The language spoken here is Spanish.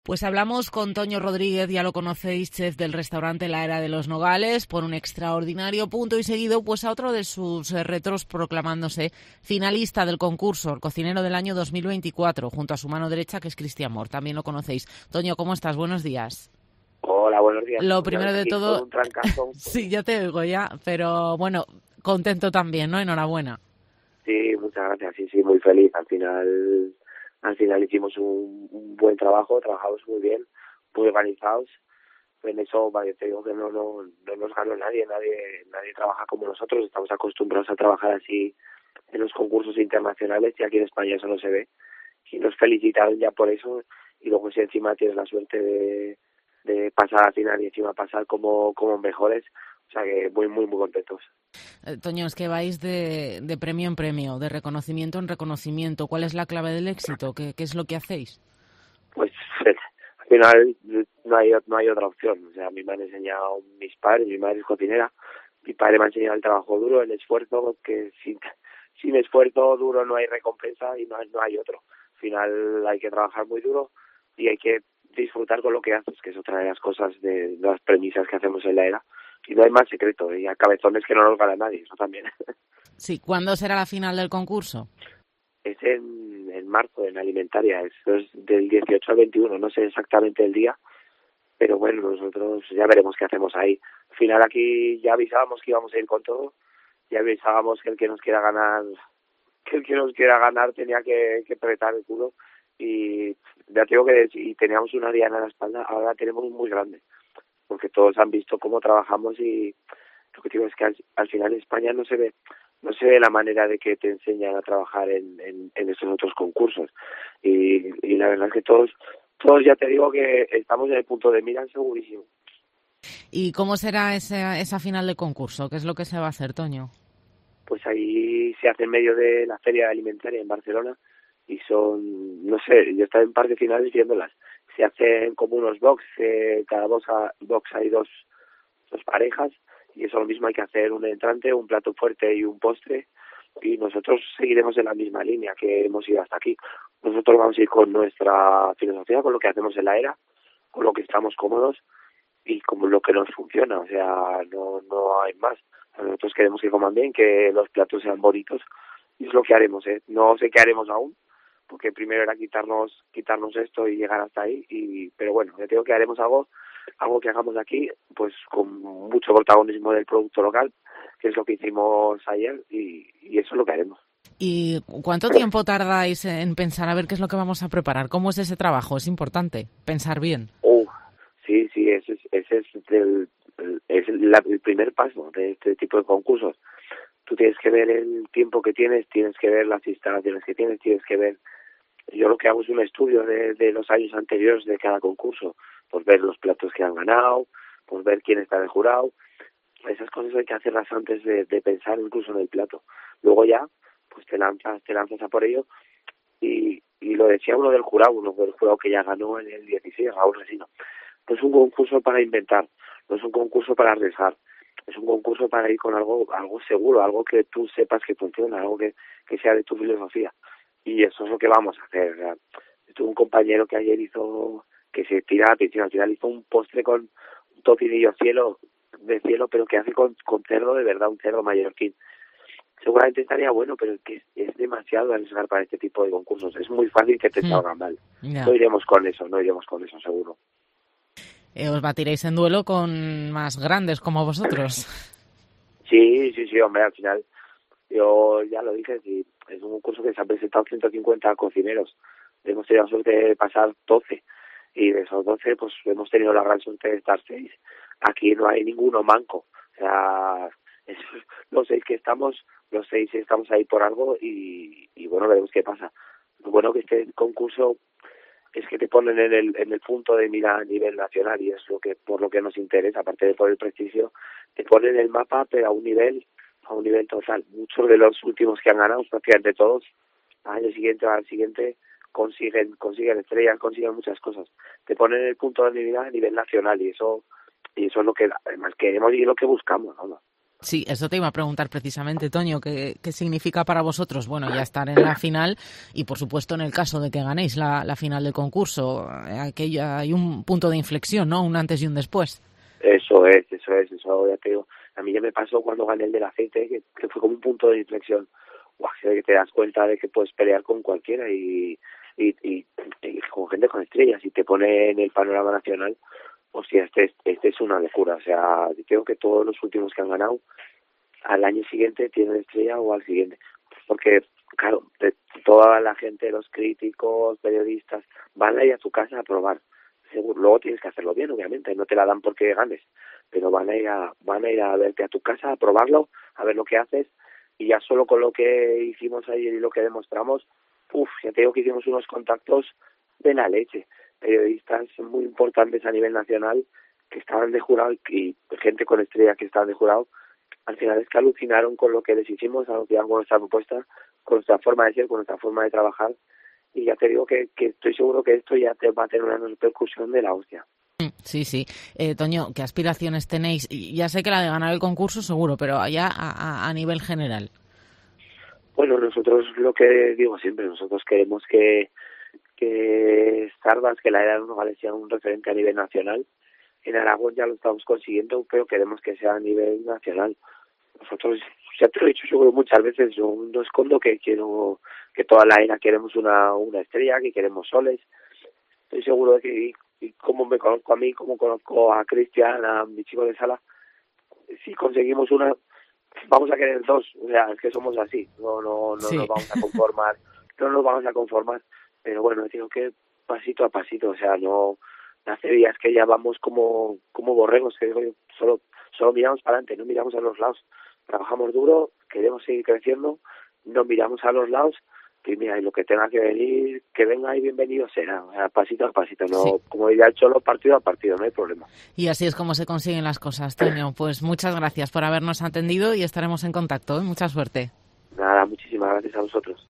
Pues hablamos con Toño Rodríguez, ya lo conocéis, chef del restaurante La Era de los Nogales, por un extraordinario punto y seguido pues a otro de sus retos proclamándose finalista del concurso, el cocinero del año 2024, junto a su mano derecha que es Cristian Mor. También lo conocéis. Toño, ¿cómo estás? Buenos días. Hola, buenos días. Lo primero de Aquí todo, con un trancazo. sí, ya te oigo ya, pero bueno, contento también, ¿no? Enhorabuena. Sí, muchas gracias. Sí, muy feliz. Al final hicimos un buen trabajo, trabajamos muy bien, muy organizados. En eso, vaya, te digo que no nos ganó nadie trabaja como nosotros. Estamos acostumbrados a trabajar así en los concursos internacionales y aquí en España eso no se ve. Y nos felicitaron ya por eso. Y luego si encima tienes la suerte de pasar a la final y encima pasar como mejores, o sea que muy contentos. Toño, es que vais de premio en premio, de reconocimiento en reconocimiento. ¿Cuál es la clave del éxito? ¿Qué es lo que hacéis? Pues al final no hay otra opción. O sea, a mí me han enseñado mis padres, mi madre es cocinera, mi padre me ha enseñado el trabajo duro, el esfuerzo, que sin esfuerzo duro no hay recompensa y no hay otro. Al final hay que trabajar muy duro y hay que disfrutar con lo que haces, que es otra de las cosas, de las premisas que hacemos en la era. Y no hay más secreto, y a cabezones que no nos gana nadie, eso también. Sí, ¿cuándo será la final del concurso? Es en marzo, en Alimentaria, es del 18 al 21, no sé exactamente el día, pero bueno, nosotros ya veremos qué hacemos ahí. Al final aquí ya avisábamos que íbamos a ir con todo, ya avisábamos que el que nos quiera ganar tenía que apretar el culo, y ya tengo que decir, y teníamos una diana en la espalda, ahora tenemos un muy grande, porque todos han visto cómo trabajamos, y lo que digo es que al final en España no se ve la manera de que te enseñan a trabajar en estos otros concursos, y la verdad es que todos ya te digo que estamos en el punto de mira segurísimo. ¿Y cómo será esa final de concurso? ¿Qué es lo que se va a hacer, Toño? Pues ahí se hace en medio de la feria alimentaria en Barcelona, y son, no sé, yo estaba en par de finales viéndolas. Se hacen como unos box, cada box hay dos parejas, y eso lo mismo hay que hacer un entrante, un plato fuerte y un postre, y nosotros seguiremos en la misma línea que hemos ido hasta aquí. Nosotros vamos a ir con nuestra filosofía, con lo que hacemos en la era, con lo que estamos cómodos y como lo que nos funciona, o sea, no hay más. Nosotros queremos que coman bien, que los platos sean bonitos, y es lo que haremos, ¿eh? No sé qué haremos aún, porque primero era quitarnos esto y llegar hasta ahí, pero bueno, ya tengo que haremos algo que hagamos aquí, pues con mucho protagonismo del producto local, que es lo que hicimos ayer, y eso es lo que haremos. ¿Y cuánto tiempo tardáis en pensar a ver qué es lo que vamos a preparar? ¿Cómo es ese trabajo? Es importante pensar bien. Sí, ese es el primer paso de este tipo de concursos. Tú tienes que ver el tiempo que tienes que ver las instalaciones que tienes que ver. Yo lo que hago es un estudio de los años anteriores de cada concurso, pues ver los platos que han ganado, pues ver quién está en el jurado. Esas cosas hay que hacerlas antes de pensar incluso en el plato. Luego ya, pues te lanzas a por ello, y lo decía uno del jurado que ya ganó en el 16, Raúl Resino. No es un concurso para inventar, no es un concurso para arriesgar, es un concurso para ir con algo seguro, algo que tú sepas que funciona, algo que sea de tu filosofía. Y eso es lo que vamos a hacer. O sea, tuve un compañero que ayer que se tira a la piscina, al final hizo un postre con un topinillo de cielo, pero que hace con cerdo de verdad, un cerdo mallorquín. Seguramente estaría bueno, pero es demasiado arriesgar para este tipo de concursos. Es muy fácil que te salga mal. Ya. No iremos con eso seguro. Os batiréis en duelo con más grandes como vosotros. Sí, hombre, al final, yo ya lo dije, sí, es un concurso que se han presentado 150 cocineros. Hemos tenido la suerte de pasar 12, y de esos 12, pues hemos tenido la gran suerte de estar 6. Aquí no hay ninguno manco. O sea, es, los 6 estamos ahí por algo, y bueno, veremos qué pasa. Lo bueno que este concurso es que te ponen en el punto de mira a nivel nacional, y es por lo que nos interesa, aparte de por el prestigio, te ponen el mapa, pero a un nivel total. Muchos de los últimos que han ganado, prácticamente todos, al siguiente consiguen estrellas, consiguen muchas cosas. Te ponen el punto de mira a nivel nacional, y eso es lo que además queremos y lo que buscamos, ¿no? Sí, eso te iba a preguntar precisamente, Toño, ¿qué significa para vosotros? Bueno, ya estar en la final y, por supuesto, en el caso de que ganéis la final del concurso, hay un punto de inflexión, ¿no? Un antes y un después. Eso ya te digo. A mí ya me pasó cuando gané el del aceite, que fue como un punto de inflexión. Guau, que te das cuenta de que puedes pelear con cualquiera y con gente con estrellas y te pone en el panorama nacional. Hostia, este es una locura. O sea, creo que todos los últimos que han ganado al año siguiente tienen estrella o al siguiente. Porque, claro, toda la gente, los críticos, periodistas, van a ir a tu casa a probar. Seguro, luego tienes que hacerlo bien, obviamente, no te la dan porque ganes, pero van a ir a verte a tu casa, a probarlo, a ver lo que haces, y ya solo con lo que hicimos ayer y lo que demostramos, ya te digo que hicimos unos contactos de la leche. Periodistas muy importantes a nivel nacional que estaban de jurado y gente con estrella que estaban de jurado, al final es que alucinaron con lo que les hicimos, alucinaron con nuestra propuesta, con nuestra forma de ser, con nuestra forma de trabajar, y ya te digo que estoy seguro que esto ya te va a tener una repercusión de la hostia. Sí, sí. Toño, ¿qué aspiraciones tenéis? Ya sé que la de ganar el concurso seguro, pero allá a nivel general. Bueno, nosotros lo que digo siempre, nosotros queremos que Stardust, que la era de los Nogales sea un referente a nivel nacional. En Aragón ya lo estamos consiguiendo, pero queremos que sea a nivel nacional. Nosotros, ya te lo he dicho yo muchas veces, yo no escondo que quiero que toda la era queremos una estrella, que queremos soles. Estoy seguro de que, y como me conozco a mí, como conozco a Cristian, a mi chico de sala, si conseguimos una, vamos a querer dos. O sea, es que somos así, no Sí. nos vamos a conformar, pero bueno, digo que pasito a pasito, o sea, no, hace días que ya vamos como borregos, que digo yo, solo miramos para adelante, no miramos a los lados, trabajamos duro, queremos seguir creciendo, no miramos a los lados, y mira, y lo que tenga que venir, que venga y bienvenido será, o sea, pasito a pasito, no, Sí. como ya he hecho, partido a partido, no hay problema. Y así es como se consiguen las cosas, Toño. Pues muchas gracias por habernos atendido y estaremos en contacto, ¿eh? Mucha suerte. Nada, muchísimas gracias a vosotros.